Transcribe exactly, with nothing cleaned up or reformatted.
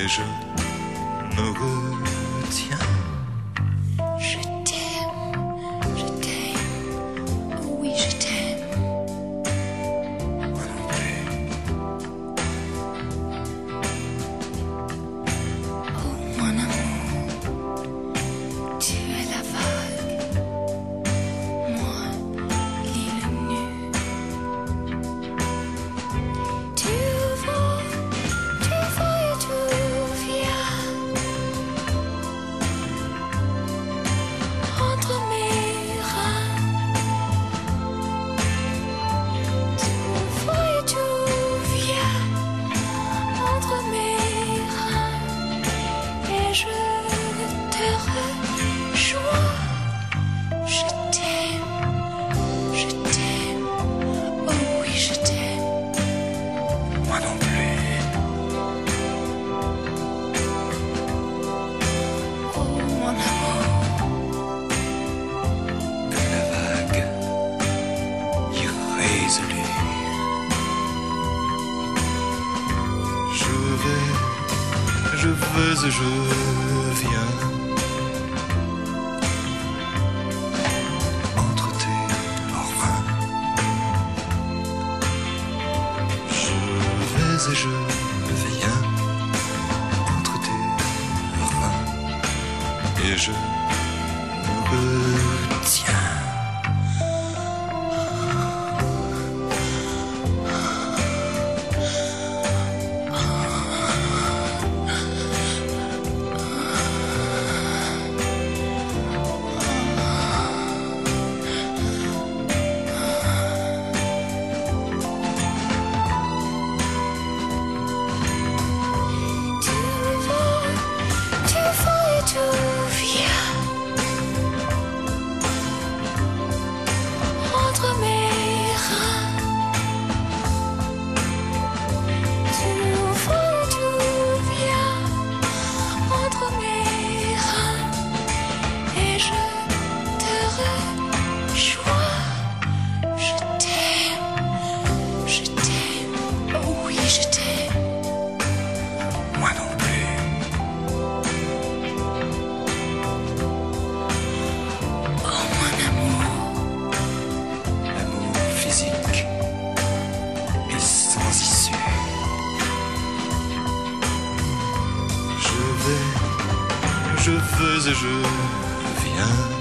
et je me retiens. Je t'aime, je t'aime, oh oui je t'aime. Moi non plus. Oh mon amour, tu es la vague, moi l'île nue. Tu vas, tu vas et tu viens entre mes reins. Tu vas et tu viens entre mes reins et je te rejoins. Je t'aime, je t'aime, oh oui je t'aime. Moi non plus. Oh mon amour, Que la vague irrésolue. Je vais, je veux et je viens entre tes reins. Je vais et je viens entre tes reins et je me retiens. tu vas, tu vas et tu viens entre mes reins. Tu vas et tu viens entre mes reins et je te rejoins. Je t'aime, je t'aime, oh oui je t'aime. Moi non plus. Oh mon amour, L'amour physique est sans issue. Je vais, je veux et je viens